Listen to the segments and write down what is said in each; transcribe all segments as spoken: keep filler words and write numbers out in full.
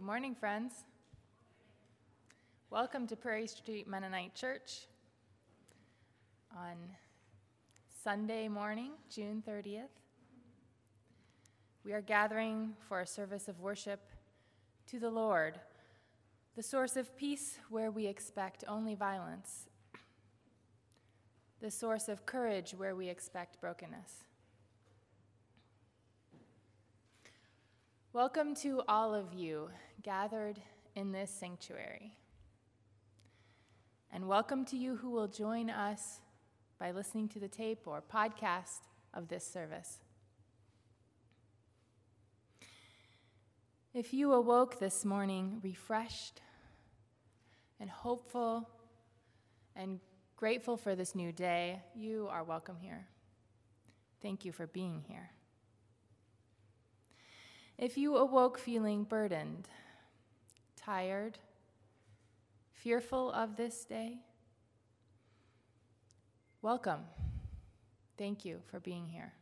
morning, friends. Welcome to Prairie Street Mennonite Church on Sunday morning, June thirtieth. We are gathering for a service of worship to the Lord, the source of peace where we expect only violence, the source of courage where we expect brokenness. Welcome to all of you gathered in this sanctuary. And welcome to you who will join us by listening to the tape or podcast of this service. If you awoke this morning refreshed and hopeful and grateful for this new day, you are welcome here. Thank you for being here. If you awoke feeling burdened, tired, fearful of this day, welcome. Thank you for being here.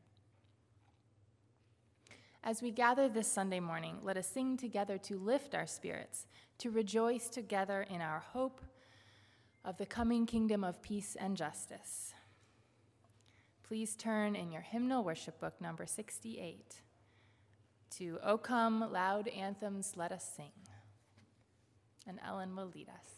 As we gather this Sunday morning, let us sing together to lift our spirits, to rejoice together in our hope of the coming kingdom of peace and justice. Please turn in your hymnal worship book, number sixty-eight, to O Come, Loud Anthems, Let Us Sing. And Ellen will lead us.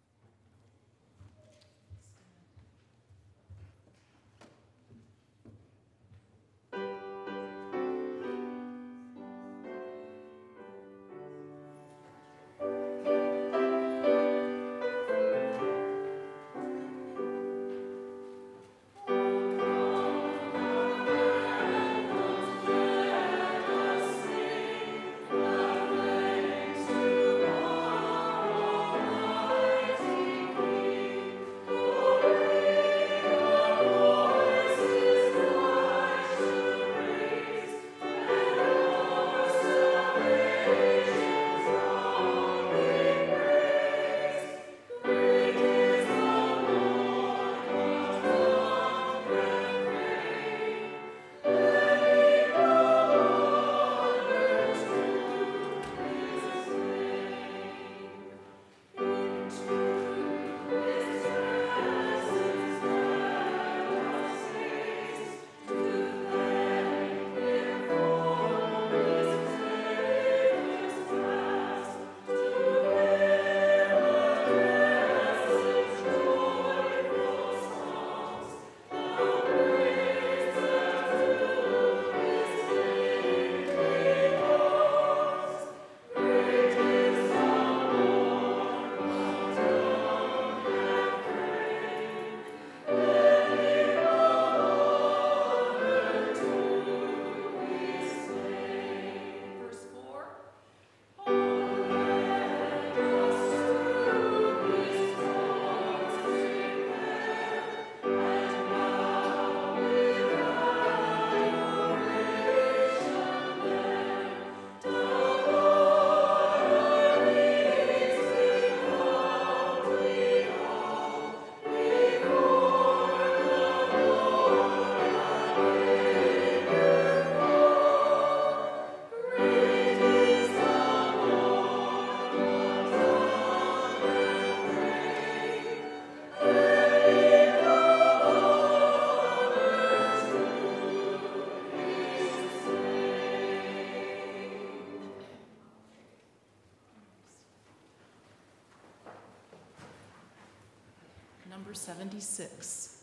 Number seventy-six,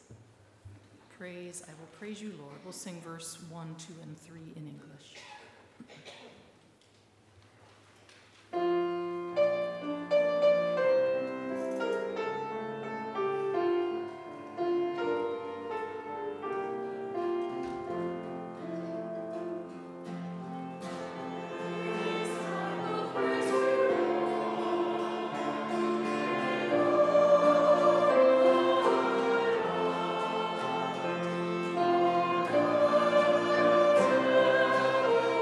Praise, I Will Praise You, Lord. We'll sing verse one, two, and three in English. Oh,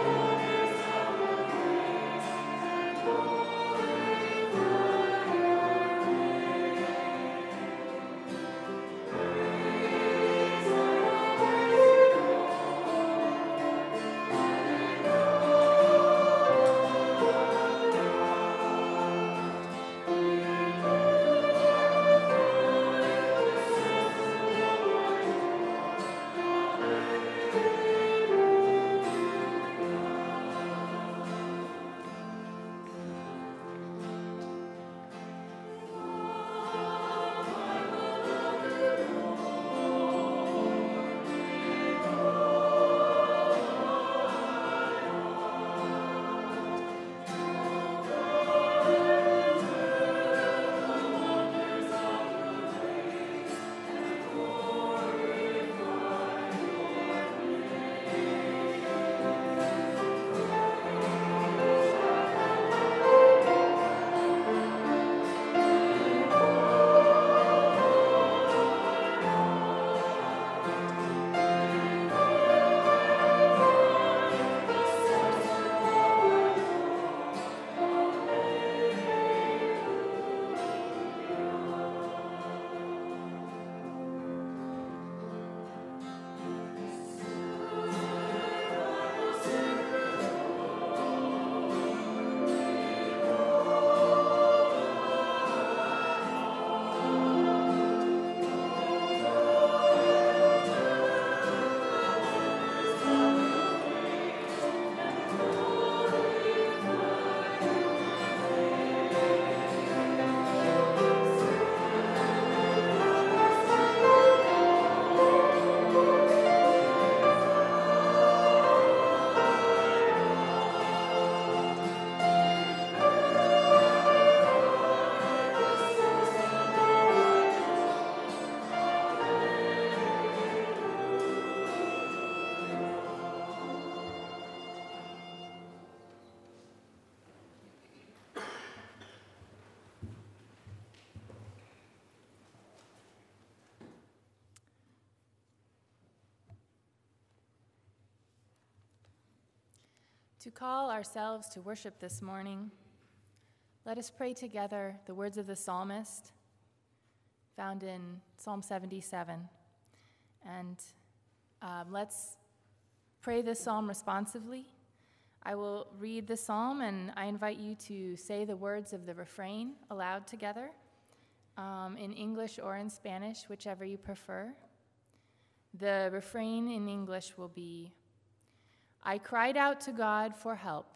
To call ourselves to worship this morning, let us pray together the words of the psalmist found in Psalm seventy-seven. And um, let's pray this psalm responsively. I will read the psalm, and I invite you to say the words of the refrain aloud together, um, in English or in Spanish, whichever you prefer. The refrain in English will be, I cried out to God for help.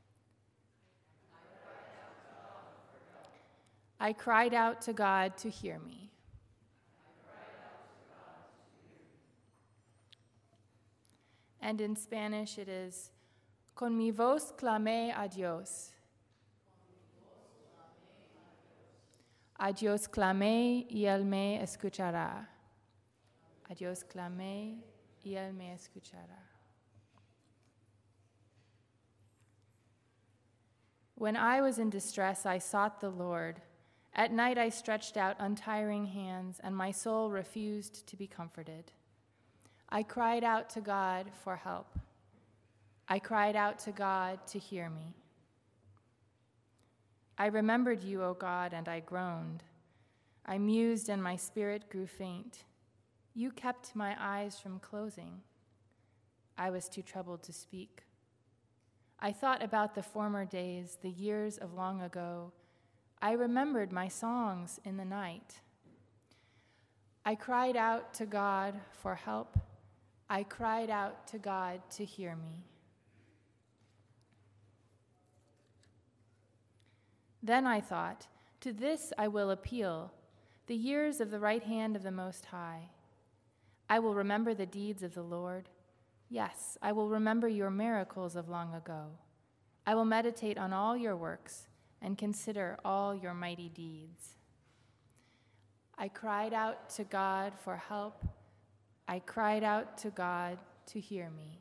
I cried out to God to hear me. And in Spanish it is, con mi voz clamé a Dios. A Dios clamé y él me escuchará. A Dios clamé y él me escuchará. When I was in distress, I sought the Lord. At night I stretched out untiring hands, and my soul refused to be comforted. I cried out to God for help. I cried out to God to hear me. I remembered you, O God, and I groaned. I mused, and my spirit grew faint. You kept my eyes from closing. I was too troubled to speak. I thought about the former days, the years of long ago. I remembered my songs in the night. I cried out to God for help. I cried out to God to hear me. Then I thought, to this I will appeal, the years of the right hand of the Most High. I will remember the deeds of the Lord. Yes, I will remember your miracles of long ago. I will meditate on all your works and consider all your mighty deeds. I cried out to God for help. I cried out to God to hear me.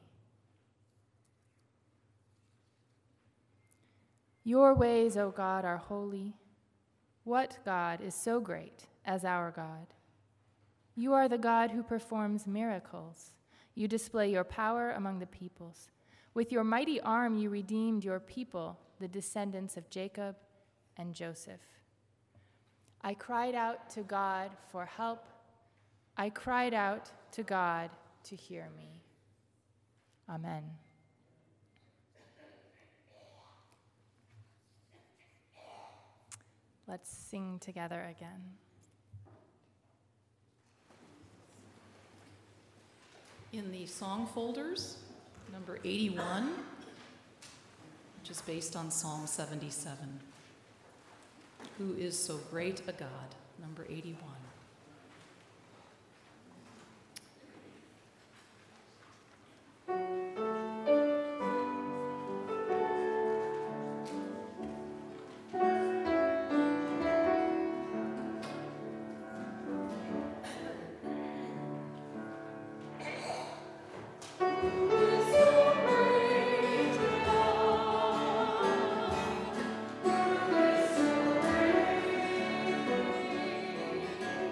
Your ways, O God, are holy. What God is so great as our God? You are the God who performs miracles. You display your power among the peoples. With your mighty arm you redeemed your people, the descendants of Jacob and Joseph. I cried out to God for help. I cried out to God to hear me. Amen. Let's sing together again. In the song folders, number eighty-one, which is based on Psalm seventy-seven. Who is so great a God? Number eighty-one. Thank you.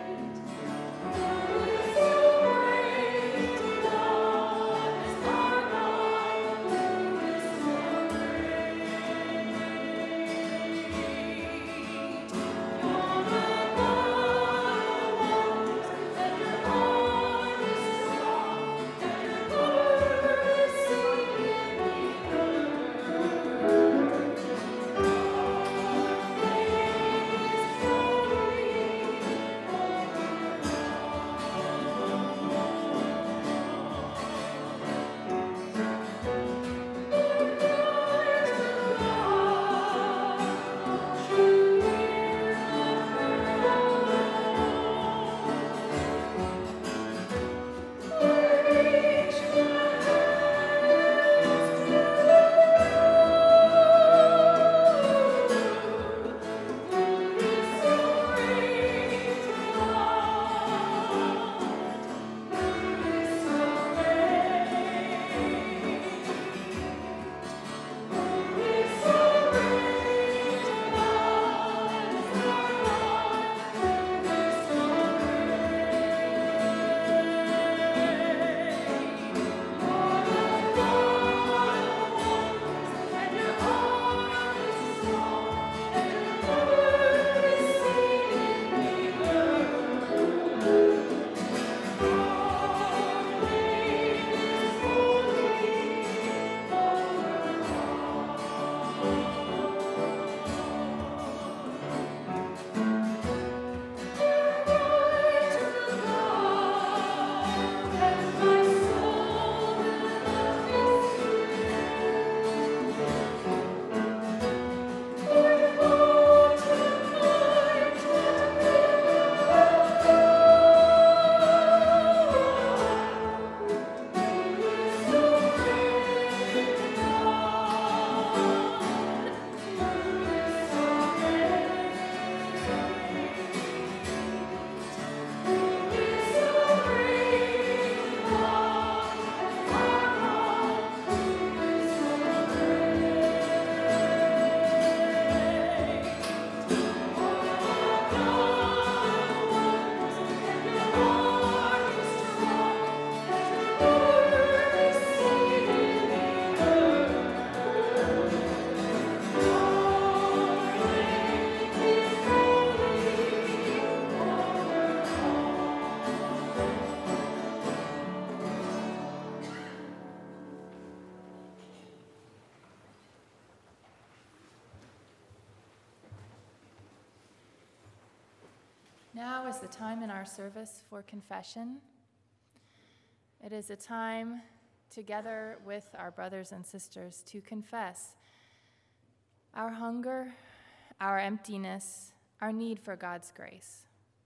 Now is the time in our service for confession. It is a time together with our brothers and sisters to confess our hunger, our emptiness, our need for God's grace.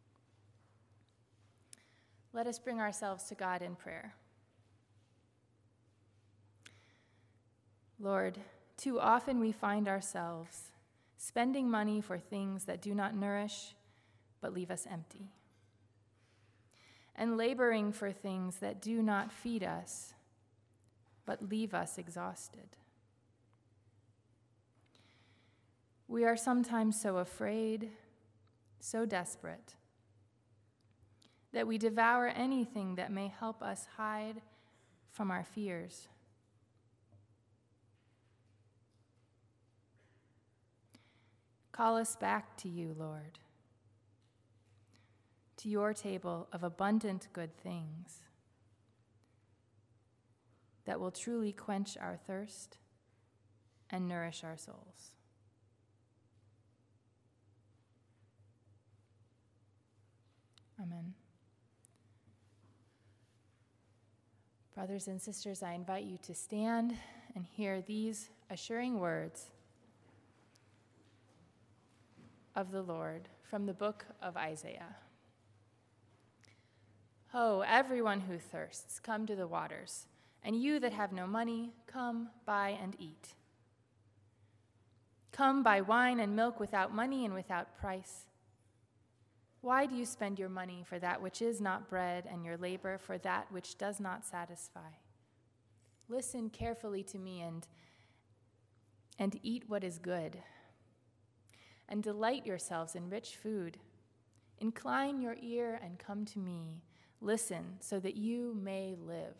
Let us bring ourselves to God in prayer. Lord, too often we find ourselves spending money for things that do not nourish but leave us empty, and laboring for things that do not feed us but leave us exhausted. We are sometimes so afraid, so desperate, that we devour anything that may help us hide from our fears. Call us back to you, Lord, to your table of abundant good things that will truly quench our thirst and nourish our souls. Amen. Brothers and sisters, I invite you to stand and hear these assuring words of the Lord from the book of Isaiah. Oh, everyone who thirsts, come to the waters, and you that have no money, come, buy and eat. Come, buy wine and milk without money and without price. Why do you spend your money for that which is not bread, and your labor for that which does not satisfy? Listen carefully to me and, and eat what is good, and delight yourselves in rich food. Incline your ear and come to me. Listen so that you may live.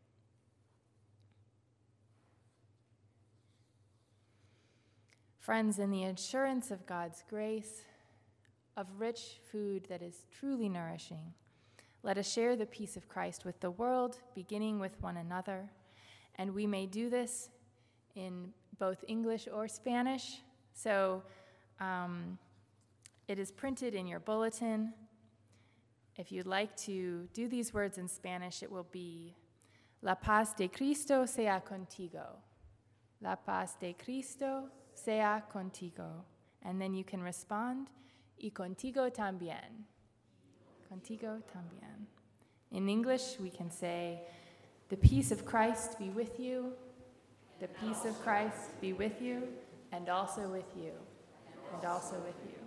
Friends, in the assurance of God's grace, of rich food that is truly nourishing, let us share the peace of Christ with the world, beginning with one another. And we may do this in both English or Spanish. So um, it is printed in your bulletin. If you'd like to do these words in Spanish, it will be La paz de Cristo sea contigo. La paz de Cristo sea contigo. And then you can respond, y contigo también. Contigo también. In English, we can say, the peace of Christ be with you, the peace of Christ be with you, and also with you, and also with you.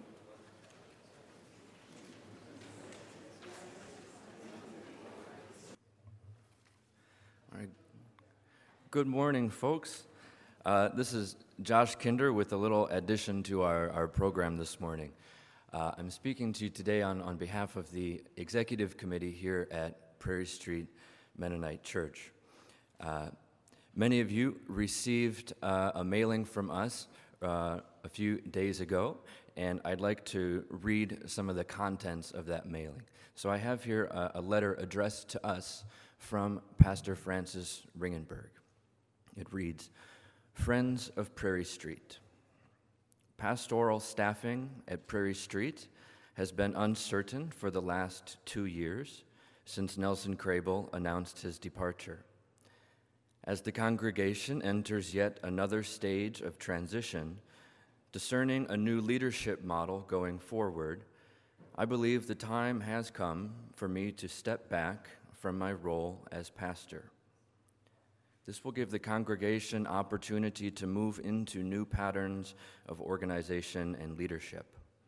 All right. Good morning, folks. Uh, this is Josh Kinder with a little addition to our, our program this morning. Uh, I'm speaking to you today on, on behalf of the executive committee here at Prairie Street Mennonite Church. Uh, many of you received uh, a mailing from us uh, a few days ago, and I'd like to read some of the contents of that mailing. So I have here a, a letter addressed to us from Pastor Francis Ringenberg. It reads, Friends of Prairie Street. Pastoral staffing at Prairie Street has been uncertain for the last two years since Nelson Crable announced his departure. As the congregation enters yet another stage of transition, discerning a new leadership model going forward, I believe the time has come for me to step back from my role as pastor. This will give the congregation opportunity to move into new patterns of organization and leadership.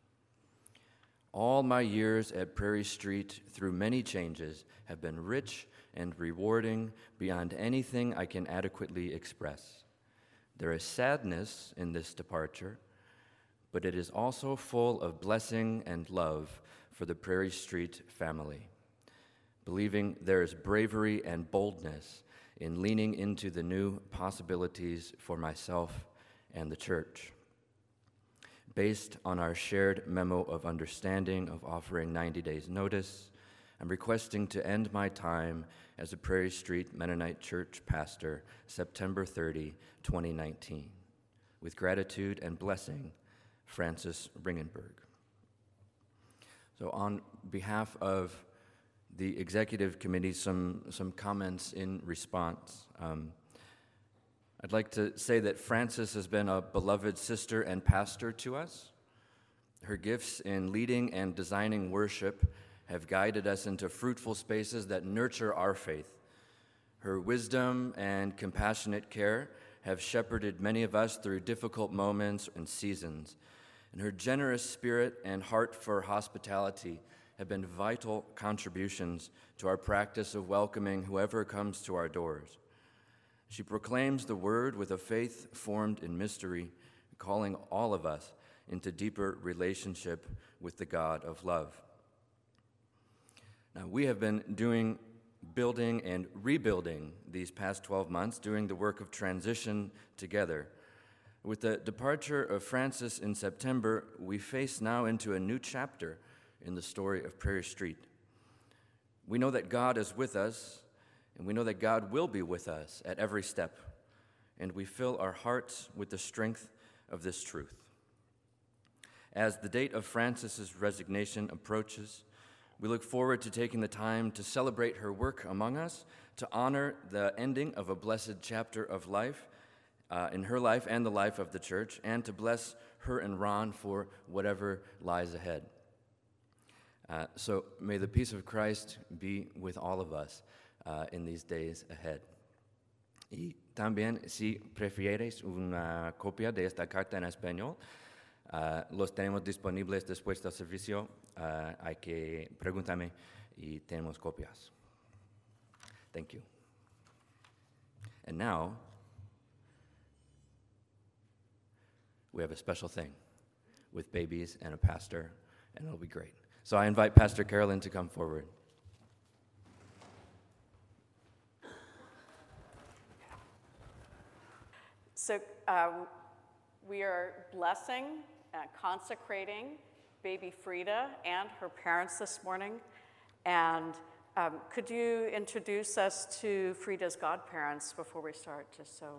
All my years at Prairie Street, through many changes, have been rich and rewarding beyond anything I can adequately express. There is sadness in this departure, but it is also full of blessing and love for the Prairie Street family, believing there is bravery and boldness in leaning into the new possibilities for myself and the church. Based on our shared memo of understanding of offering ninety days notice, I'm requesting to end my time as a Prairie Street Mennonite Church pastor September thirtieth, twenty nineteen. With gratitude and blessing, Francis Ringenberg. So on behalf of the executive committee, some, some comments in response. Um, I'd like to say that Frances has been a beloved sister and pastor to us. Her gifts in leading and designing worship have guided us into fruitful spaces that nurture our faith. Her wisdom and compassionate care have shepherded many of us through difficult moments and seasons. And her generous spirit and heart for hospitality have been vital contributions to our practice of welcoming whoever comes to our doors. She proclaims the word with a faith formed in mystery, calling all of us into deeper relationship with the God of love. Now, we have been doing building and rebuilding these past twelve months, doing the work of transition together. With the departure of Frances in September, we face now into a new chapter in the story of Prairie Street. We know that God is with us, and we know that God will be with us at every step, and we fill our hearts with the strength of this truth. As the date of Frances's resignation approaches, we look forward to taking the time to celebrate her work among us, to honor the ending of a blessed chapter of life uh, in her life and the life of the church, and to bless her and Ron for whatever lies ahead. Uh, so may the peace of Christ be with all of us uh, in these days ahead. Y también, si prefieres una copia de esta carta en español, uh, los tenemos disponibles después del servicio. Uh, hay que pregúntame y tenemos copias. Thank you. And now, we have a special thing with babies and a pastor, and it'll be great. So I invite Pastor Carolyn to come forward. So uh, we are blessing, uh, consecrating baby Frida and her parents this morning. And um, could you introduce us to Frida's godparents before we start, just so?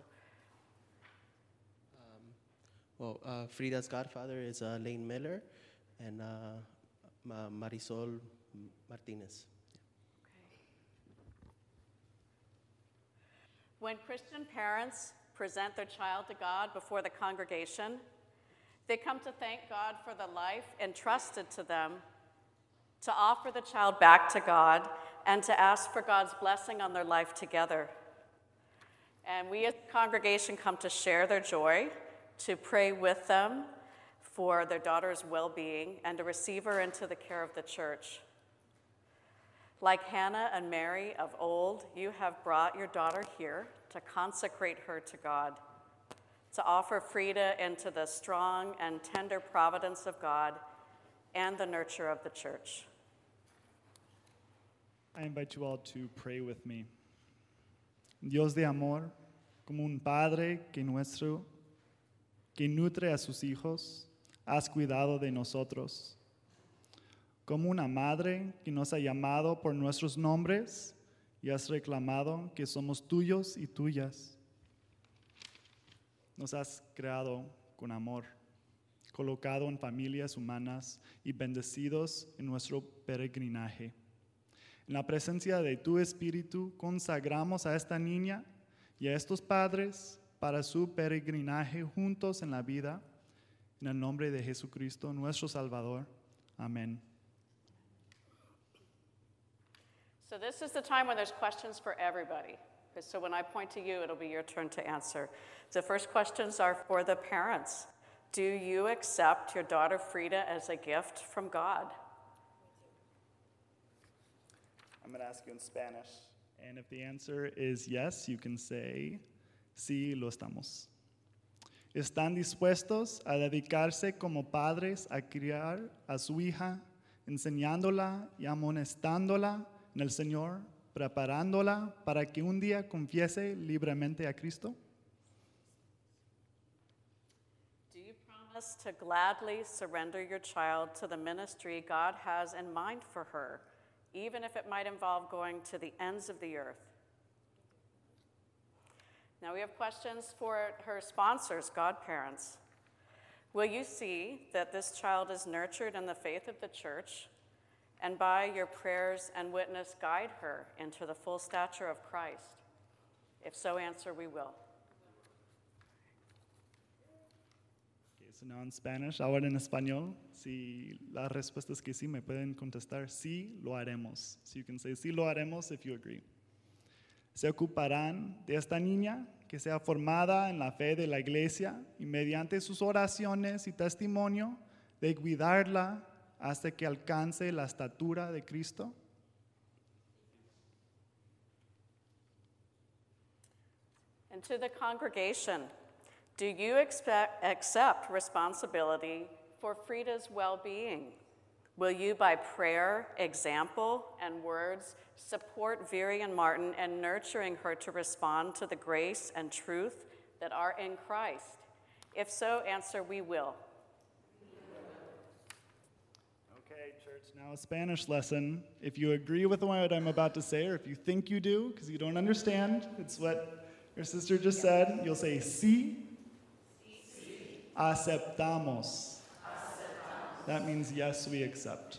Um, well, uh, Frida's godfather is uh, Lane Miller and uh, Ma- Marisol Martinez. Okay. When Christian parents present their child to God before the congregation, they come to thank God for the life entrusted to them, to offer the child back to God, and to ask for God's blessing on their life together. And we as a congregation come to share their joy, to pray with them for their daughter's well-being, and to receive her into the care of the church. Like Hannah and Mary of old, you have brought your daughter here to consecrate her to God, to offer Frida into the strong and tender providence of God and the nurture of the church. I invite you all to pray with me. Dios de amor, como un padre que nuestro, que nutre a sus hijos, has cuidado de nosotros. Como una madre que nos ha llamado por nuestros nombres y has reclamado que somos tuyos y tuyas. Nos has creado con amor, colocado en familias humanas y bendecidos en nuestro peregrinaje. En la presencia de tu Espíritu consagramos a esta niña y a estos padres para su peregrinaje juntos en la vida. En el nombre de Jesucristo, nuestro Salvador. Amén. So this is the time when there's questions for everybody. So when I point to you, it'll be your turn to answer. The first questions are for the parents. Do you accept your daughter Frida as a gift from God? I'm going to ask you in Spanish. And if the answer is yes, you can say, sí, lo estamos. ¿Están dispuestos a dedicarse como padres a criar a su hija, enseñándola y amonestándola en el Señor, preparándola para que un día confiese libremente a Cristo? Do you promise to gladly surrender your child to the ministry God has in mind for her, even if it might involve going to the ends of the earth? Now we have questions for her sponsors, godparents. Will you see that this child is nurtured in the faith of the church and by your prayers and witness guide her into the full stature of Christ? If so, answer, we will. Okay, so now in Spanish, ahora en español. Si la respuesta es que sí, me pueden contestar, sí, lo haremos. So you can say, sí, lo haremos if you agree. Se ocuparán de esta niña que sea formada en la fe de la iglesia y mediante sus oraciones y testimonio de cuidarla hasta que alcance la estatura de Cristo. And to the congregation, do you expect, accept responsibility for Frida's well-being? Will you, by prayer, example, and words, support Viri and Martin in nurturing her to respond to the grace and truth that are in Christ? If so, answer, we will. Okay, church, now a Spanish lesson. If you agree with what I'm about to say, or if you think you do, because you don't understand, it's what your sister just said, you'll say, sí, sí. Aceptamos. Aceptamos. That means yes, we accept.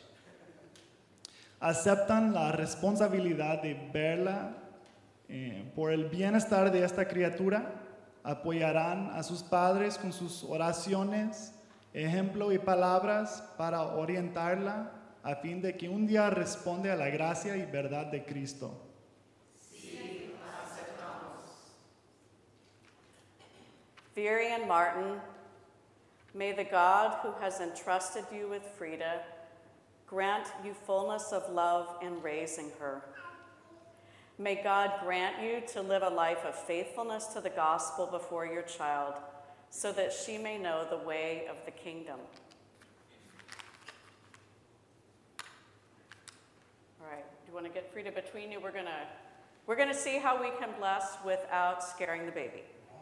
Aceptan la responsabilidad de verla eh, por el bienestar de esta criatura, apoyarán a sus padres con sus oraciones, ejemplo y palabras para orientarla a fin de que un día responda a la gracia y verdad de Cristo. Sí, aceptamos. Viri and Martin, may the God who has entrusted you with Frida grant you fullness of love in raising her. May God grant you to live a life of faithfulness to the gospel before your child, so that she may know the way of the kingdom. All right, do you want to get Frida between you? We're gonna, we're gonna see how we can bless without scaring the baby.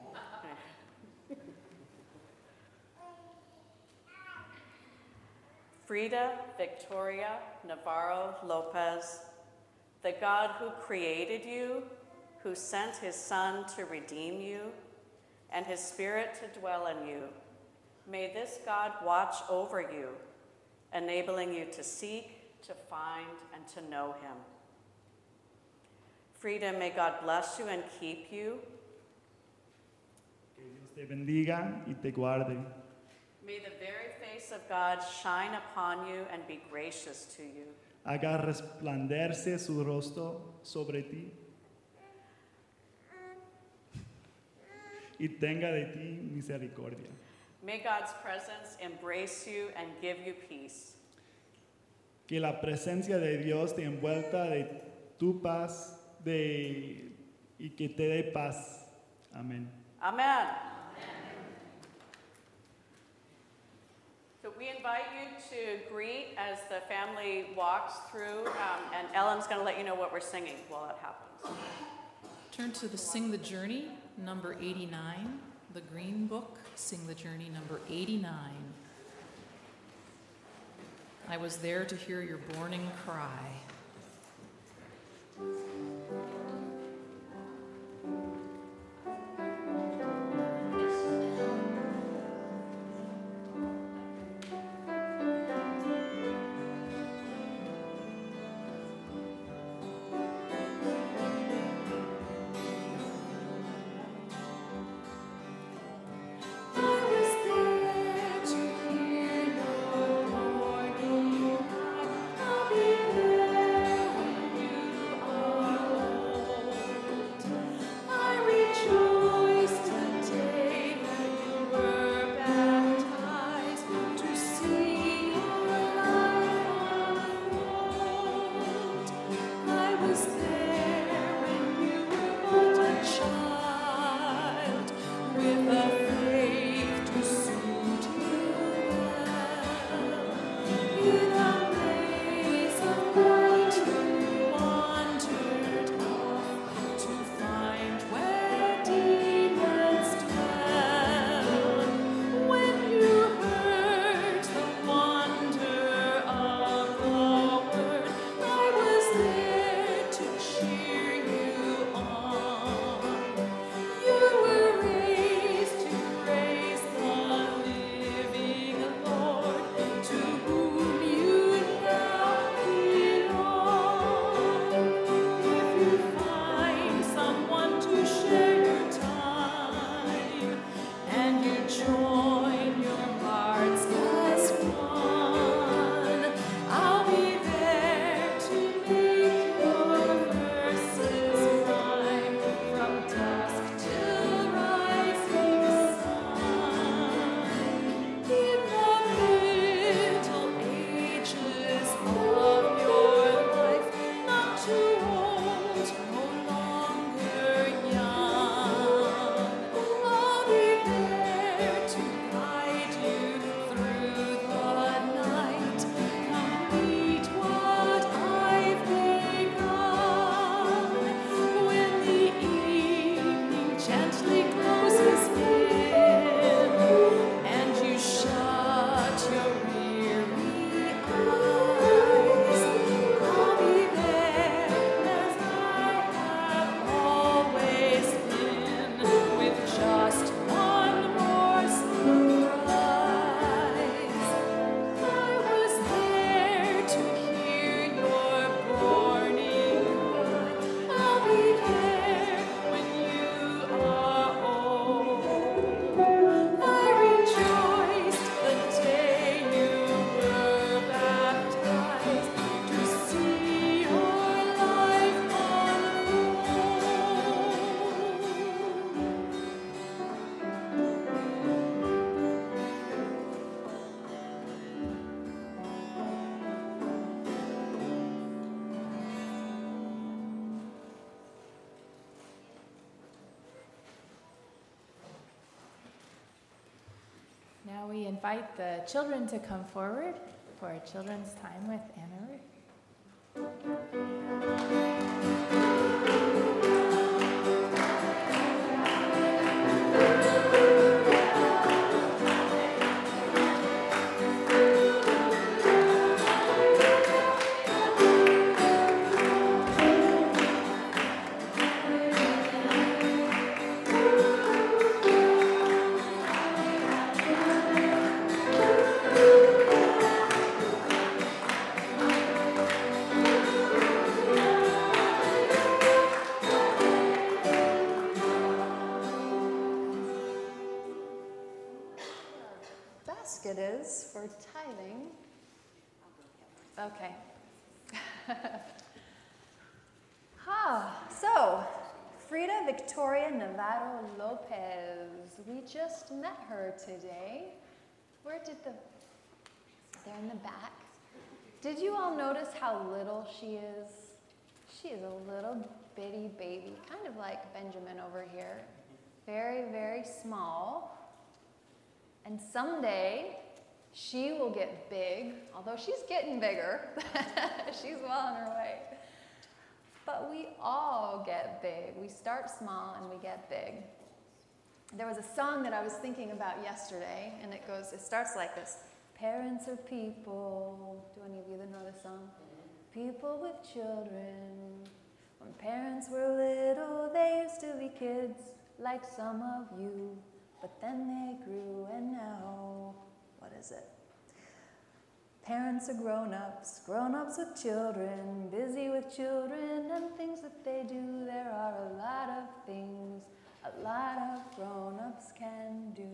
Frida Victoria Navarro Lopez, the God who created you, who sent his Son to redeem you, and his Spirit to dwell in you, may this God watch over you, enabling you to seek, to find, and to know him. Frida, may God bless you and keep you. Que Dios te bendiga y te guarde. May the very face of God shine upon you and be gracious to you. Haga resplandecerse su rostro sobre ti y tenga de ti misericordia. May God's presence embrace you and give you peace. Que la presencia de Dios te envuelta de tu paz de, y que te dé paz. Amén. Amen. So we invite you to greet as the family walks through, um, and Ellen's going to let you know what we're singing while that happens. Turn to the Sing the Journey, number eighty-nine, the Green Book, Sing the Journey, number eighty-nine. I was there to hear your borning cry. Be invite the children to come forward for children's time with Anna Ruth. Basket is for tithing. Okay. ah, so Frida Victoria Navarro Lopez. We just met her today. Where did the, there in the back. Did you all notice how little she is? She is a little bitty baby, kind of like Benjamin over here. Very, very small. And someday, she will get big, although she's getting bigger. She's well on her way. But we all get big. We start small and we get big. There was a song that I was thinking about yesterday, and it goes, it starts like this. Parents are people. Do any of you that know this song? People with children. When parents were little, they used to be kids, like some of you. But then they grew, and now, what is it? Parents are grown-ups, grown-ups with children, busy with children and things that they do. There are a lot of things a lot of grown-ups can do.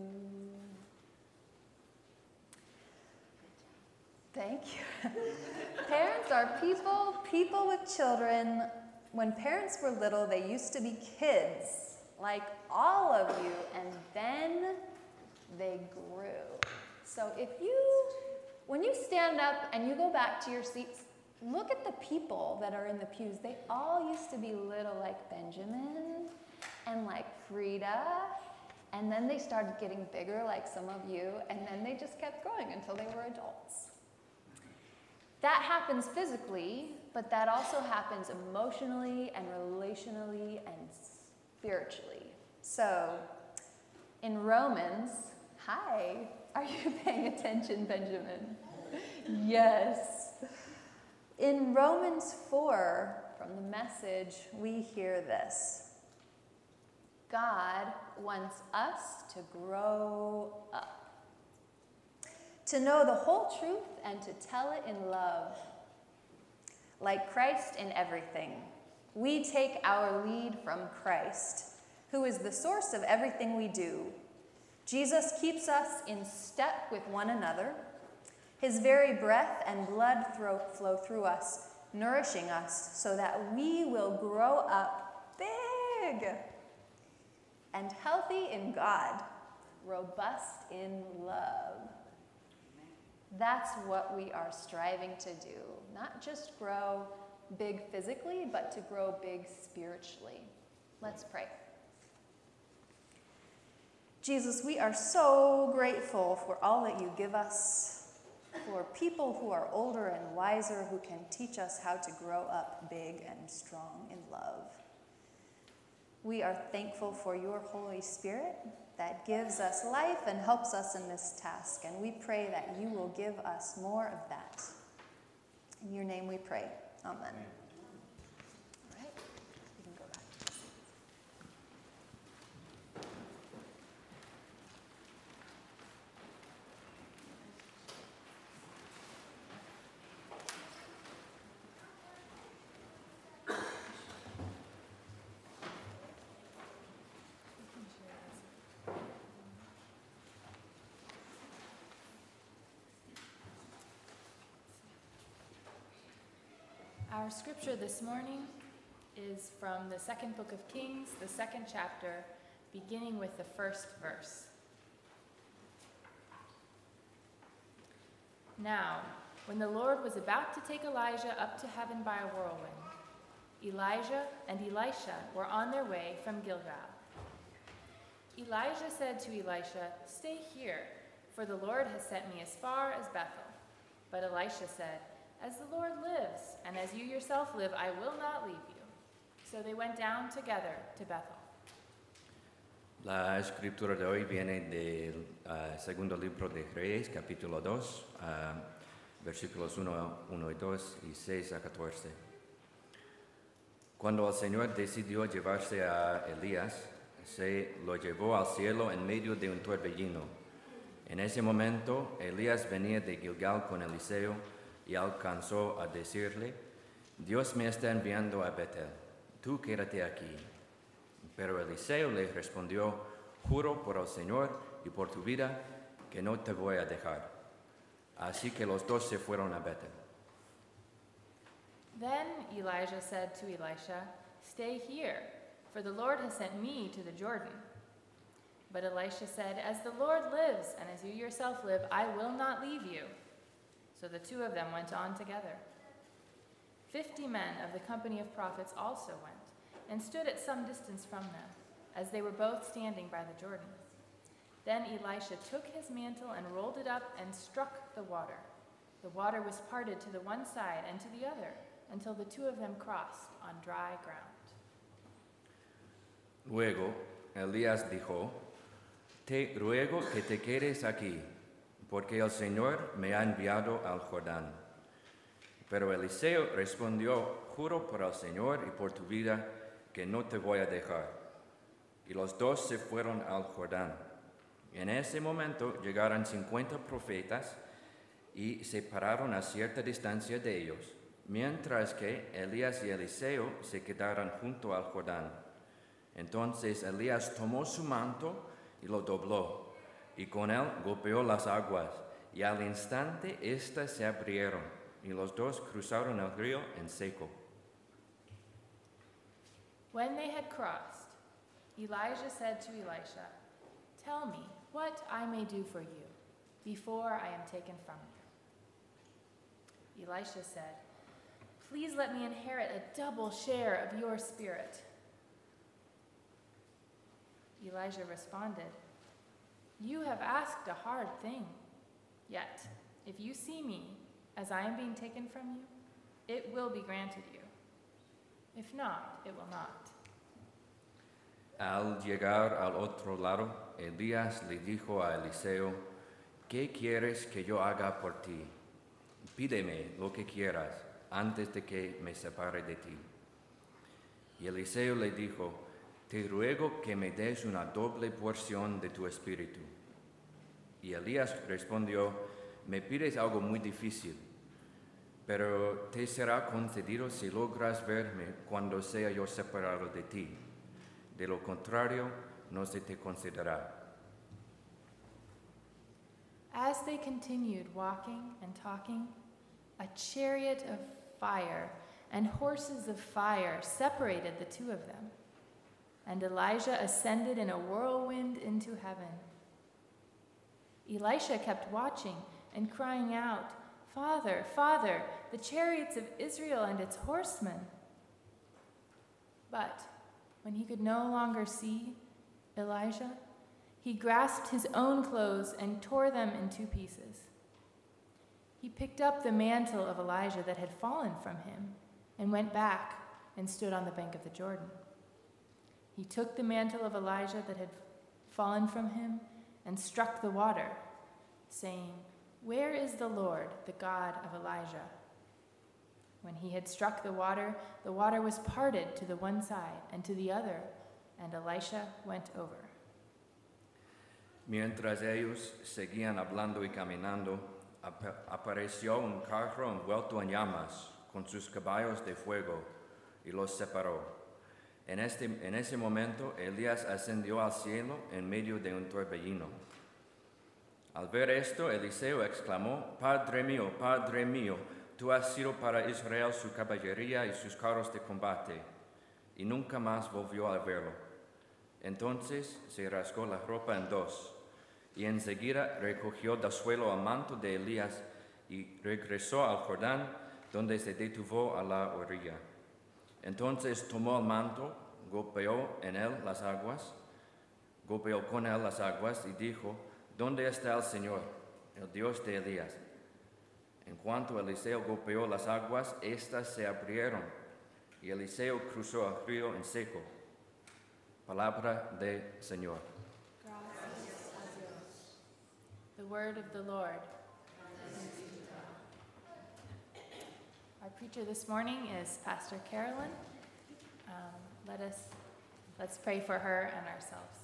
Thank you. Parents are people, people with children. When parents were little, they used to be kids, like all of you, and then they grew. So if you, when you stand up and you go back to your seats, look at the people that are in the pews. They all used to be little like Benjamin and like Frida, and then they started getting bigger like some of you, and then they just kept growing until they were adults. That happens physically, but that also happens emotionally and relationally and spiritually. So, in Romans, hi, are you paying attention, Benjamin? Yes. In Romans four, from the Message, we hear this. God wants us to grow up, to know the whole truth and to tell it in love. Like Christ in everything, we take our lead from Christ, who is the source of everything we do. Jesus keeps us in step with one another. His very breath and blood flow through us, nourishing us so that we will grow up big and healthy in God, robust in love. That's what we are striving to do. Not just grow big physically, but to grow big spiritually. Let's pray. Jesus, we are so grateful for all that you give us, for people who are older and wiser who can teach us how to grow up big and strong in love. We are thankful for your Holy Spirit that gives us life and helps us in this task, and we pray that you will give us more of that. In your name we pray. Amen. All right, you can go back. Our scripture this morning is from the second book of Kings, the second chapter, beginning with the first verse. Now, when the Lord was about to take Elijah up to heaven by a whirlwind, Elijah and Elisha were on their way from Gilgal. Elijah said to Elisha, "Stay here, for the Lord has sent me as far as Bethel. But Elisha said, As the Lord lives, and as you yourself live, I will not leave you. So they went down together to Bethel. La escritura de hoy viene del uh, segundo libro de Reyes, capítulo dos, uh, versículos uno, uno y dos y seis a catorce. Cuando el Señor decidió llevarse a Elías, se lo llevó al cielo en medio de un torbellino. En ese momento, Elías venía de Gilgal con Eliseo y alcanzó a decirle, Dios me está enviando a Betel, tú quédate aquí. Pero Eliseo le respondió, juro por el Señor y por tu vida que no te voy a dejar. Así que los dos se fueron a Betel. Then Elijah said to Elisha, Stay here, for the Lord has sent me to the Jordan. But Elisha said, As the Lord lives, and as you yourself live, I will not leave you. So the two of them went on together. Fifty men of the company of prophets also went, and stood at some distance from them, as they were both standing by the Jordan. Then Elisha took his mantle and rolled it up and struck the water. The water was parted to the one side and to the other, until the two of them crossed on dry ground. Luego Elías dijo, Te ruego que te quedes aquí, porque el Señor me ha enviado al Jordán. Pero Eliseo respondió, Juro por el Señor y por tu vida, que no te voy a dejar. Y los dos se fueron al Jordán. En ese momento llegaron cincuenta profetas y se pararon a cierta distancia de ellos, mientras que Elías y Eliseo se quedaron junto al Jordán. Entonces Elías tomó su manto y lo dobló, y con él golpeó las aguas, y al instante éstas se abrieron, y los dos cruzaron el río en seco. When they had crossed, Elijah said to Elisha, Tell me what I may do for you before I am taken from you. Elisha said, Please let me inherit a double share of your spirit. Elijah responded, You have asked a hard thing. Yet, if you see me as I am being taken from you, it will be granted you. If not, it will not. Al llegar al otro lado, Elías le dijo a Eliseo, ¿Qué quieres que yo haga por ti? Pídeme lo que quieras antes de que me separe de ti. Y Eliseo le dijo, Te ruego que me des una doble porción de tu espíritu. Y Elías respondió, Me pides algo muy difícil, pero te será concedido si logras verme cuando sea yo separado de ti. De lo contrario, no se te concederá. As they continued walking and talking, a chariot of fire and horses of fire separated the two of them. And Elijah ascended in a whirlwind into heaven. Elisha kept watching and crying out, Father, Father, the chariots of Israel and its horsemen. But when he could no longer see Elijah, he grasped his own clothes and tore them in two pieces. He picked up the mantle of Elijah that had fallen from him and went back and stood on the bank of the Jordan. He took the mantle of Elijah that had fallen from him and struck the water, saying, Where is the Lord, the God of Elijah? When he had struck the water, the water was parted to the one side and to the other, and Elisha went over. Mientras ellos seguían hablando y caminando, ap- apareció un carro envuelto en llamas, con sus caballos de fuego, y los separó. En, este, en ese momento, Elías ascendió al cielo en medio de un torbellino. Al ver esto, Eliseo exclamó, Padre mío, Padre mío, tú has sido para Israel su caballería y sus carros de combate. Y nunca más volvió a verlo. Entonces se rasgó la ropa en dos, y enseguida recogió del suelo el manto de Elías y regresó al Jordán, donde se detuvo a la orilla. Entonces tomó el manto, golpeó en él las aguas, golpeó con él las aguas y dijo, ¿Dónde está el Señor, el Dios de Elías? En cuanto Eliseo golpeó las aguas, éstas se abrieron, y Eliseo cruzó el río en seco. Palabra del Señor. Gracias a Dios. The word of the Lord. Our preacher this morning is Pastor Carolyn. Um, let us, let's pray for her and ourselves.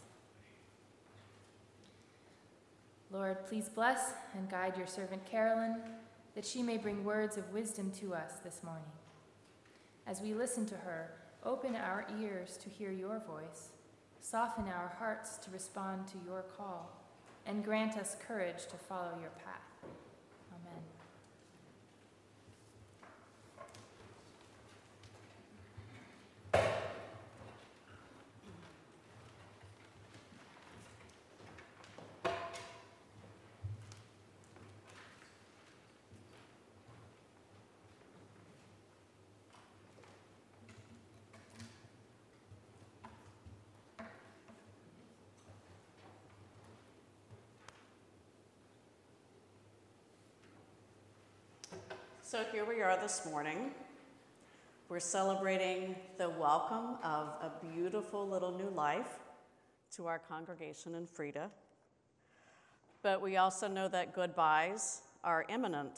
Lord, please bless and guide your servant Carolyn, that she may bring words of wisdom to us this morning. As we listen to her, open our ears to hear your voice, soften our hearts to respond to your call, and grant us courage to follow your path. Amen. So here we are this morning. We're celebrating the welcome of a beautiful little new life to our congregation in Frida. But we also know that goodbyes are imminent.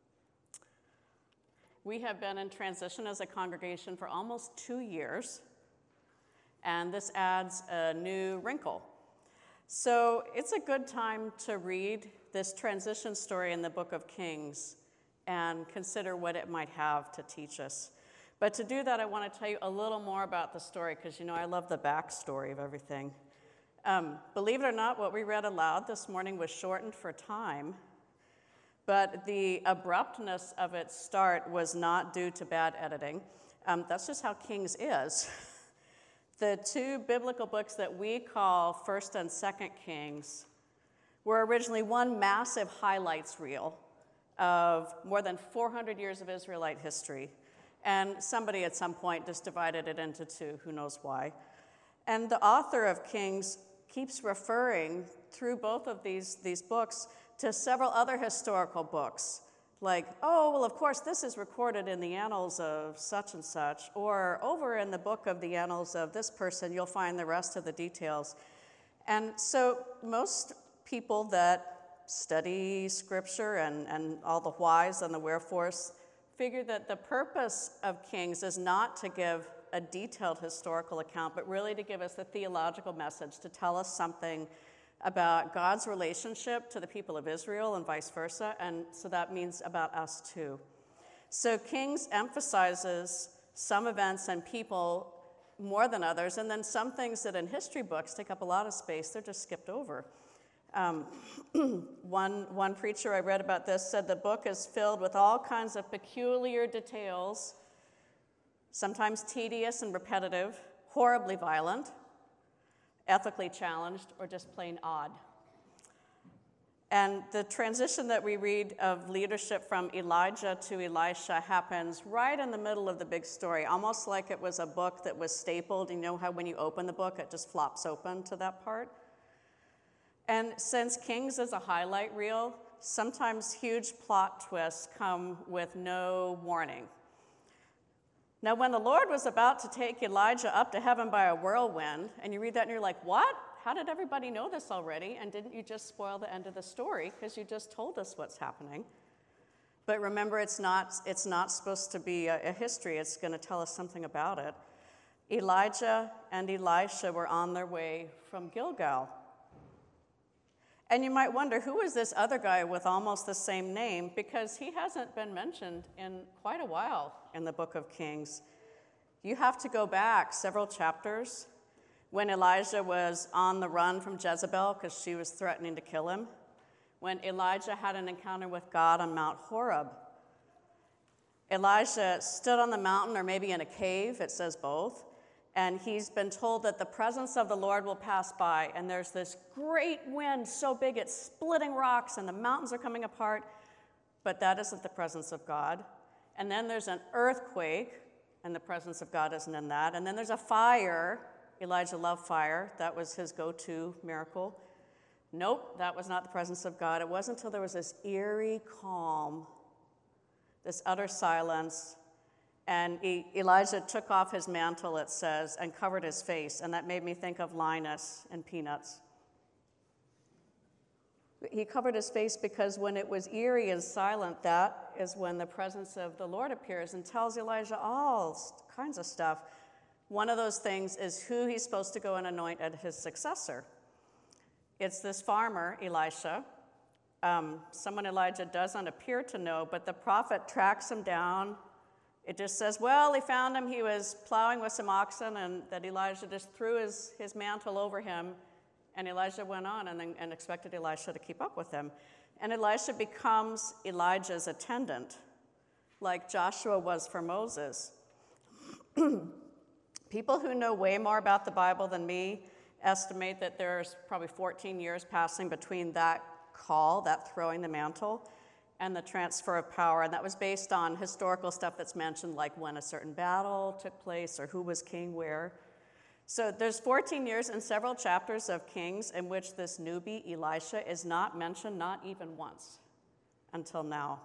We have been in transition as a congregation for almost two years, and this adds a new wrinkle. So it's a good time to read this transition story in the Book of Kings and consider what it might have to teach us. But to do that, I want to tell you a little more about the story, because you know I love the backstory of everything. Um, believe it or not, what we read aloud this morning was shortened for time, but the abruptness of its start was not due to bad editing. Um, that's just how Kings is. The two biblical books that we call First and Second Kings were originally one massive highlights reel of more than four hundred years of Israelite history. And somebody at some point just divided it into two, who knows why. And the author of Kings keeps referring through both of these, these books to several other historical books, like, oh, well, of course, this is recorded in the annals of such and such, or over in the book of the annals of this person, you'll find the rest of the details. And so most people that study scripture and, and all the whys and the wherefores figure that the purpose of Kings is not to give a detailed historical account, but really to give us the theological message, to tell us something about God's relationship to the people of Israel and vice versa, and so that means about us too. So Kings emphasizes some events and people more than others, and then some things that in history books take up a lot of space, they're just skipped over. Um, one, one preacher I read about this said the book is filled with all kinds of peculiar details, sometimes tedious and repetitive, horribly violent, ethically challenged, or just plain odd. And the transition that we read of leadership from Elijah to Elisha happens right in the middle of the big story, almost like it was a book that was stapled. You know how when you open the book, it just flops open to that part? And since Kings is a highlight reel, sometimes huge plot twists come with no warning. Now, when the Lord was about to take Elijah up to heaven by a whirlwind, and you read that and you're like, what? How did everybody know this already? And didn't you just spoil the end of the story because you just told us what's happening? But remember, it's not, it's not supposed to be a, a history. It's going to tell us something about it. Elijah and Elisha were on their way from Gilgal. And you might wonder, who is this other guy with almost the same name? Because he hasn't been mentioned in quite a while in the book of Kings. You have to go back several chapters when Elijah was on the run from Jezebel because she was threatening to kill him, when Elijah had an encounter with God on Mount Horeb. Elijah stood on the mountain, or maybe in a cave, it says both, and he's been told that the presence of the Lord will pass by, and there's this great wind so big it's splitting rocks and the mountains are coming apart, but that isn't the presence of God. And then there's an earthquake, and the presence of God isn't in that. And then there's a fire. Elijah loved fire. That was his go-to miracle. Nope, that was not the presence of God. It wasn't until there was this eerie calm, this utter silence, and E- Elijah took off his mantle, it says, and covered his face, and that made me think of Linus and Peanuts. He covered his face because when it was eerie and silent, that is when the presence of the Lord appears and tells Elijah all kinds of stuff. One of those things is who he's supposed to go and anoint as his successor. It's this farmer, Elisha, um, someone Elijah doesn't appear to know, but the prophet tracks him down. It just says, well, he found him, he was plowing with some oxen, and that Elijah just threw his, his mantle over him. And Elijah went on and, then, and expected Elisha to keep up with him. And Elisha becomes Elijah's attendant, like Joshua was for Moses. People who know way more about the Bible than me estimate that there's probably fourteen years passing between that call, that throwing the mantle, and the transfer of power. And that was based on historical stuff that's mentioned, like when a certain battle took place or who was king where. So there's fourteen years and several chapters of Kings in which this newbie, Elisha, is not mentioned, not even once, until now.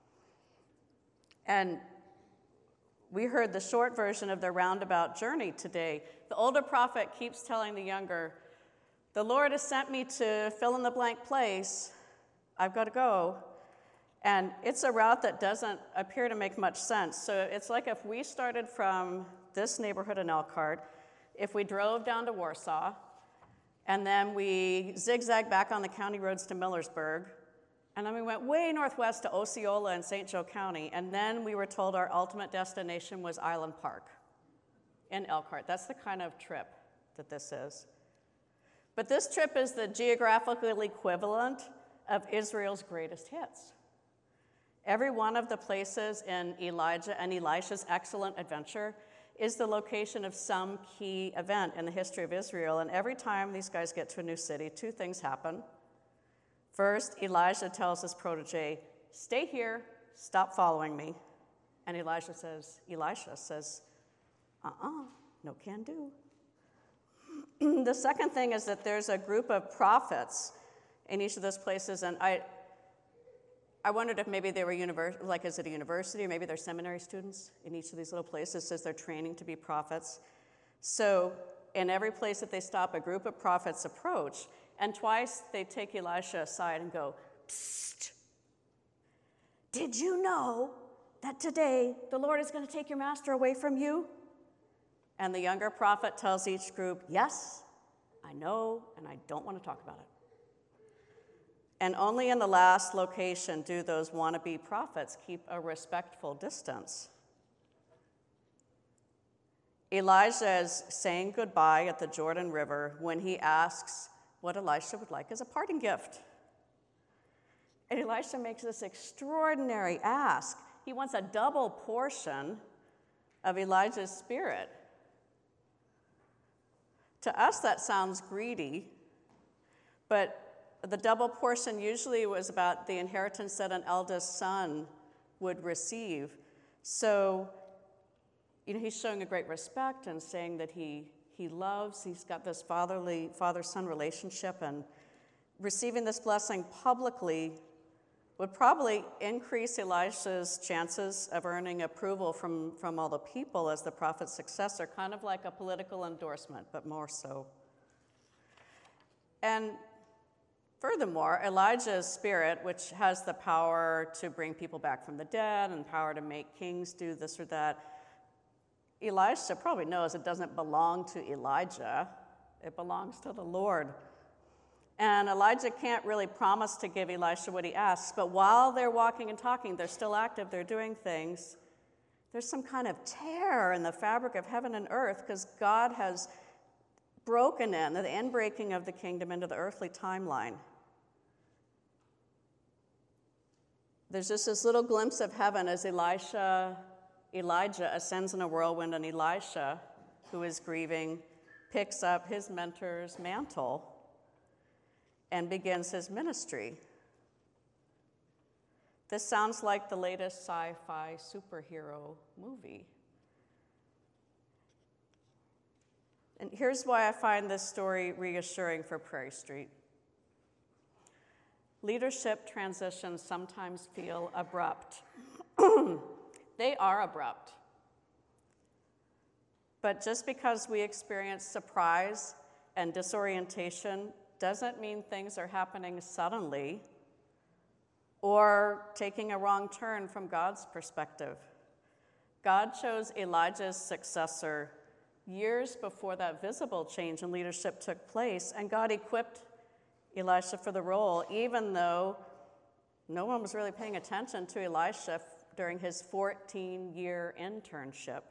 And we heard the short version of their roundabout journey today. The older prophet keeps telling the younger, the Lord has sent me to fill in the blank place. I've got to go. And it's a route that doesn't appear to make much sense. So it's like if we started from this neighborhood in Elkhart, if we drove down to Warsaw, and then we zigzagged back on the county roads to Millersburg, and then we went way northwest to Osceola and Saint Joe County, and then we were told our ultimate destination was Island Park in Elkhart. That's the kind of trip that this is. But this trip is the geographical equivalent of Israel's greatest hits. Every one of the places in Elijah and Elisha's excellent adventure is the location of some key event in the history of Israel. And every time these guys get to a new city, two things happen. First, Elijah tells his protege, stay here, stop following me. And Elijah says, Elisha says, uh-uh, no can do. The second thing is that there's a group of prophets in each of those places, and I I wondered if maybe they were, univers- like, is it a university, or maybe they're seminary students in each of these little places, says they're training to be prophets. So in every place that they stop, a group of prophets approach, and twice they take Elisha aside and go, psst, did you know that today the Lord is going to take your master away from you? And the younger prophet tells each group, yes, I know, and I don't want to talk about it. And only in the last location do those wannabe prophets keep a respectful distance. Elijah is saying goodbye at the Jordan River when he asks what Elisha would like as a parting gift. And Elisha makes this extraordinary ask. He wants a double portion of Elijah's spirit. To us, that sounds greedy, but the double portion usually was about the inheritance that an eldest son would receive. So, you know, he's showing a great respect and saying that he, he loves, he's got this fatherly, father-son relationship, and receiving this blessing publicly would probably increase Elisha's chances of earning approval from, from all the people as the prophet's successor, kind of like a political endorsement, but more so. And furthermore, Elijah's spirit, which has the power to bring people back from the dead and power to make kings do this or that, Elisha probably knows it doesn't belong to Elijah. It belongs to the Lord. And Elijah can't really promise to give Elisha what he asks, but while they're walking and talking, they're still active, they're doing things. There's some kind of tear in the fabric of heaven and earth because God has broken in, the inbreaking of the kingdom into the earthly timeline. There's just this little glimpse of heaven as Elisha, Elijah ascends in a whirlwind, and Elisha, who is grieving, picks up his mentor's mantle and begins his ministry. This sounds like the latest sci-fi superhero movie. And here's why I find this story reassuring for Prairie Street. leadership transitions sometimes feel abrupt. They are abrupt. But just because we experience surprise and disorientation doesn't mean things are happening suddenly or taking a wrong turn from God's perspective. God chose Elijah's successor years before that visible change in leadership took place, and God equipped Elisha for the role, even though no one was really paying attention to Elisha during his fourteen-year internship.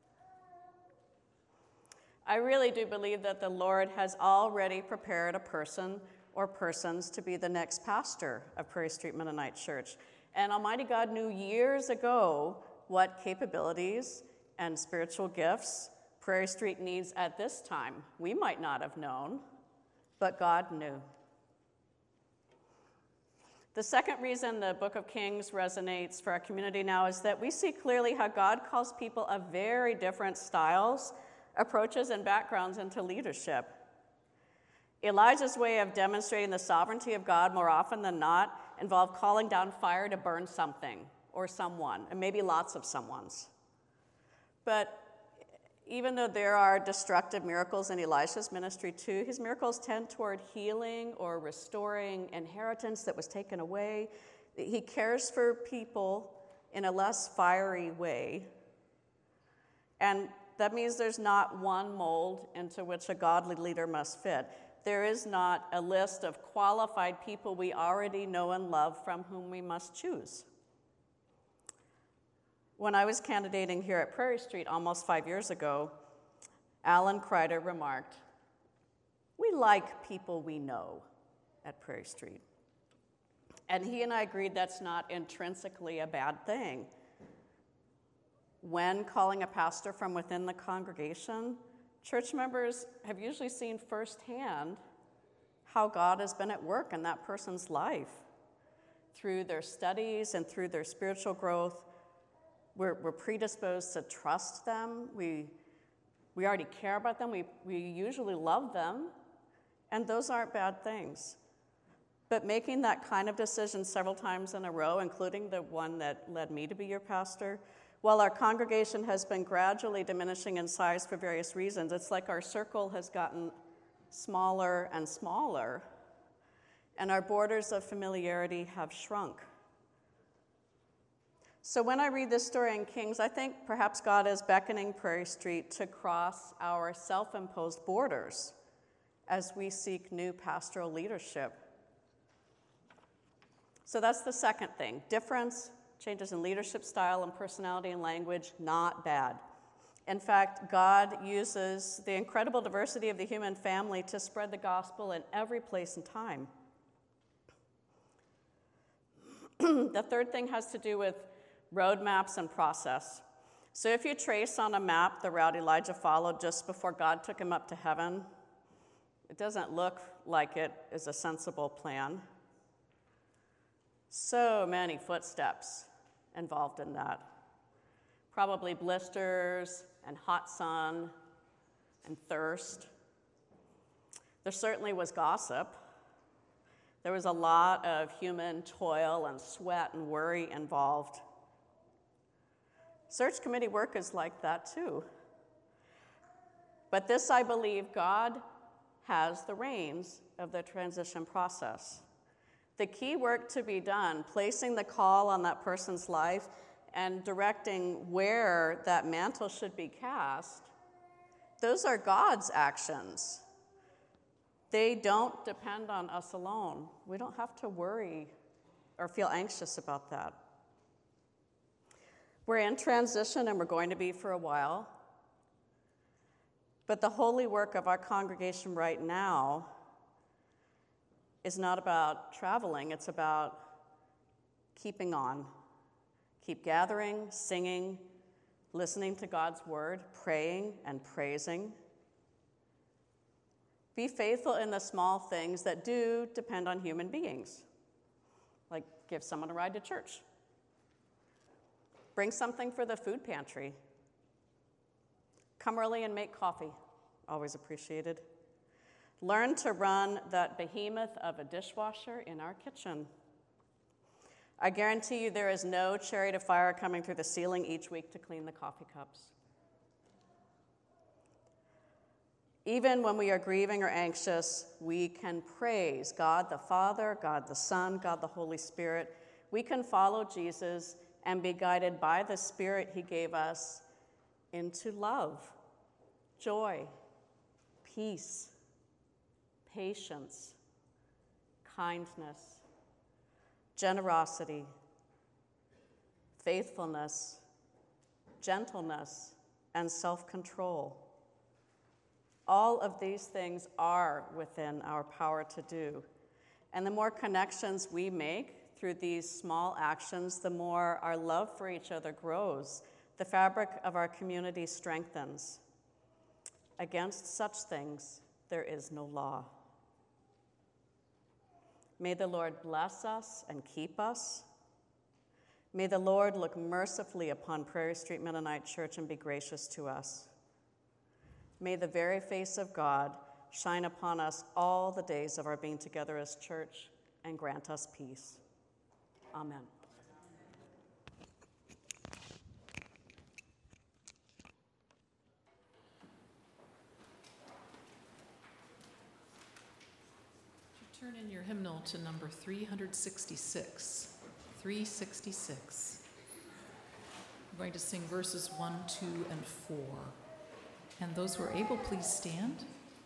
I really do believe that the Lord has already prepared a person or persons to be the next pastor of Prairie Street Mennonite Church. And Almighty God knew years ago what capabilities and spiritual gifts Prairie Street needs at this time. We might not have known, but God knew. The second reason the Book of Kings resonates for our community now is that we see clearly how God calls people of very different styles, approaches, and backgrounds into leadership. Elijah's way of demonstrating the sovereignty of God more often than not involved calling down fire to burn something or someone, and maybe lots of someones. But even though there are destructive miracles in Elisha's ministry too, his miracles tend toward healing or restoring inheritance that was taken away. He cares for people in a less fiery way. And that means there's not one mold into which a godly leader must fit. There is not a list of qualified people we already know and love from whom we must choose. When I was candidating here at Prairie Street almost five years ago, Alan Kreider remarked, "We like people we know at Prairie Street." And he and I agreed that's not intrinsically a bad thing. When calling a pastor from within the congregation, church members have usually seen firsthand how God has been at work in that person's life. Through their studies and through their spiritual growth, we're, we're predisposed to trust them. We, we already care about them. We, we usually love them. And those aren't bad things. But making that kind of decision several times in a row, including the one that led me to be your pastor, while our congregation has been gradually diminishing in size for various reasons, it's like our circle has gotten smaller and smaller, and our borders of familiarity have shrunk. So when I read this story in Kings, I think perhaps God is beckoning Prairie Street to cross our self-imposed borders as we seek new pastoral leadership. So that's the second thing. Difference, changes in leadership style and personality and language, not bad. In fact, God uses the incredible diversity of the human family to spread the gospel in every place and time. The third thing has to do with roadmaps and process. So if you trace on a map the route Elijah followed just before God took him up to heaven, it doesn't look like it is a sensible plan. So many footsteps involved in that. Probably blisters and hot sun and thirst. There certainly was gossip. There was a lot of human toil and sweat and worry involved. Search committee work is like that too. But this, I believe, God has the reins of the transition process. The key work to be done, placing the call on that person's life and directing where that mantle should be cast, those are God's actions. They don't depend on us alone. We don't have to worry or feel anxious about that. We're in transition, and we're going to be for a while. But the holy work of our congregation right now is not about traveling. It's about keeping on. Keep gathering, singing, listening to God's word, praying and praising. Be faithful in the small things that do depend on human beings, like give someone a ride to church. Bring something for the food pantry. Come early and make coffee, always appreciated. Learn to run that behemoth of a dishwasher in our kitchen. I guarantee you there is no chariot of fire coming through the ceiling each week to clean the coffee cups. Even when we are grieving or anxious, we can praise God the Father, God the Son, God the Holy Spirit. We can follow Jesus and be guided by the Spirit he gave us into love, joy, peace, patience, kindness, generosity, faithfulness, gentleness, and self-control. All of these things are within our power to do. And the more connections we make through these small actions, the more our love for each other grows. The fabric of our community strengthens. Against such things, there is no law. May the Lord bless us and keep us. May the Lord look mercifully upon Prairie Street Mennonite Church and be gracious to us. May the very face of God shine upon us all the days of our being together as church and grant us peace. Amen. Turn in your hymnal to number three sixty-six. three sixty-six. We're going to sing verses one, two, and four. And those who are able, please stand.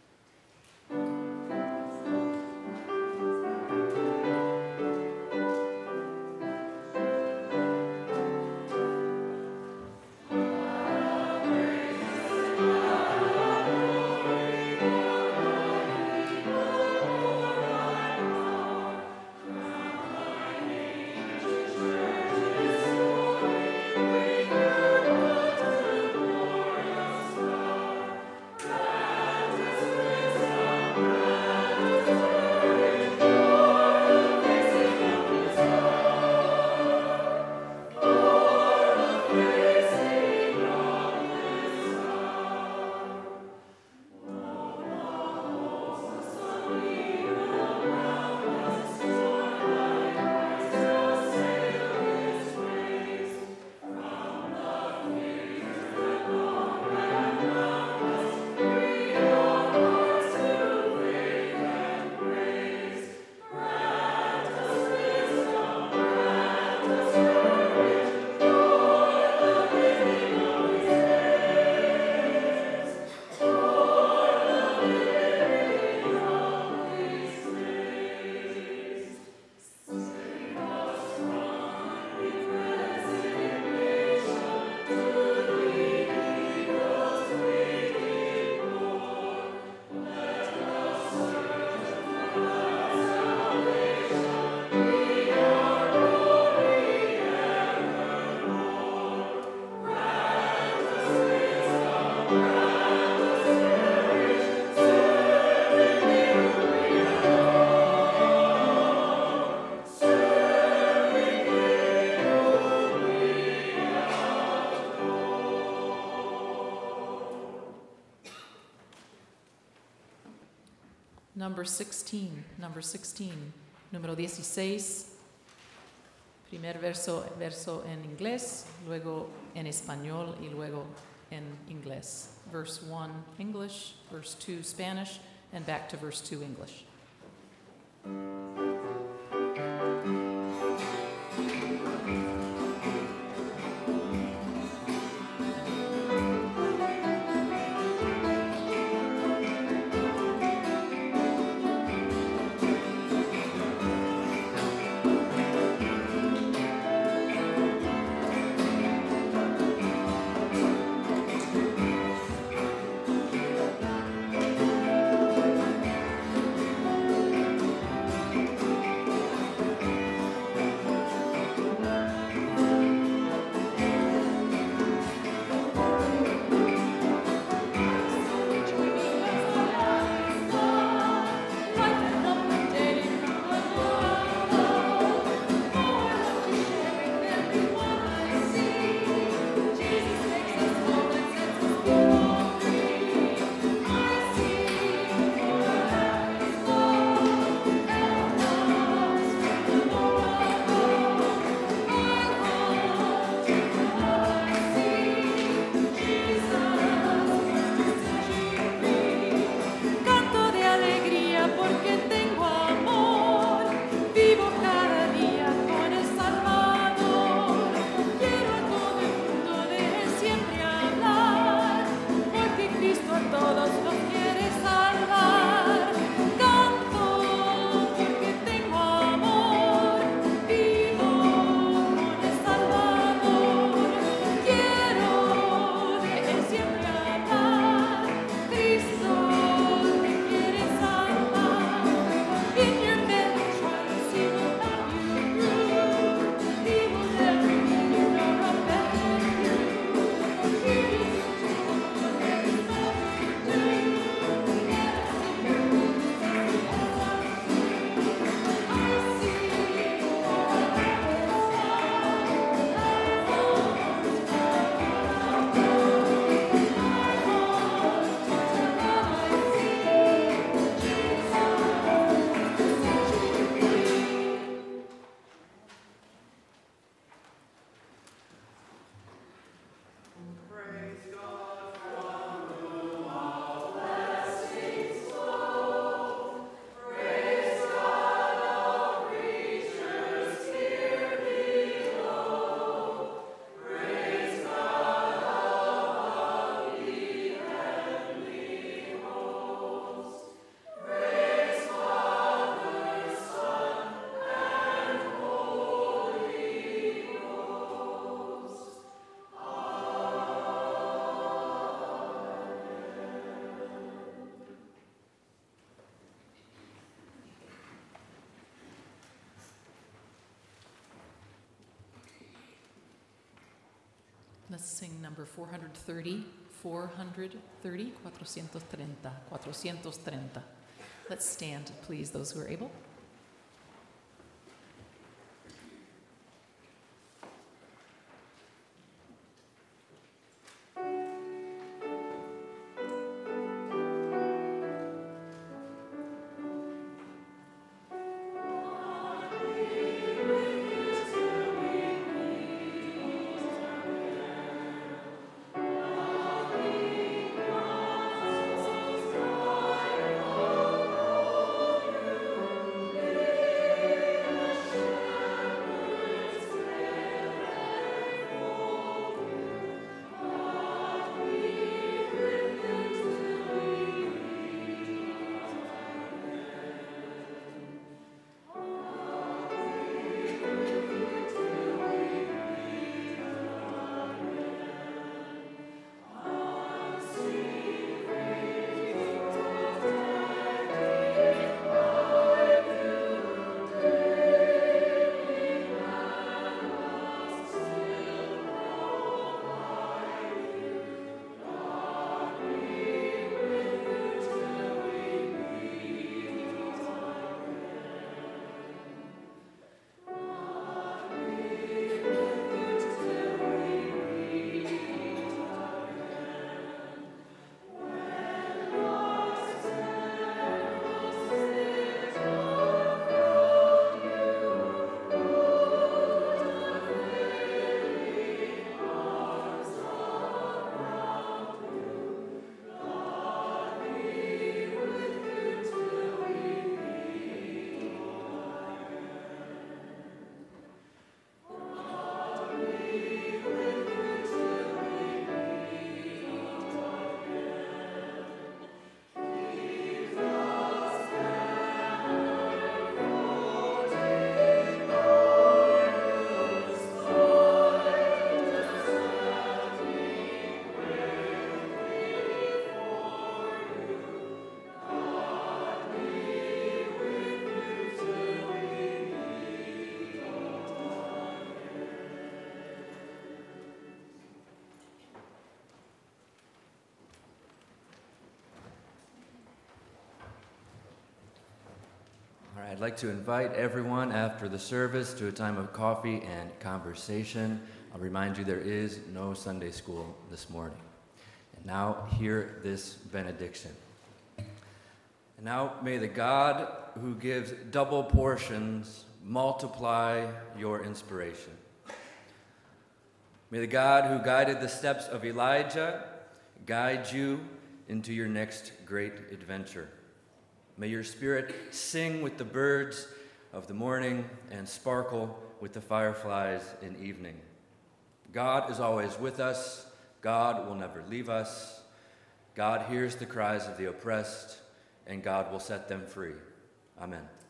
Number sixteen, number sixteen, número dieciséis, primer verso, verso en inglés, luego en español y luego en inglés. Verse one, English, verse two, Spanish, and back to verse two, English. Thank us sing number four hundred thirty, four hundred thirty, four thirty, four thirty. Let's stand, please, those who are able. All right, I'd like to invite everyone after the service to a time of coffee and conversation. I'll remind you there is no Sunday school this morning. And now hear this benediction. And now may the God who gives double portions multiply your inspiration. May the God who guided the steps of Elijah guide you into your next great adventure. May your spirit sing with the birds of the morning and sparkle with the fireflies in evening. God is always with us. God will never leave us. God hears the cries of the oppressed, and God will set them free. Amen.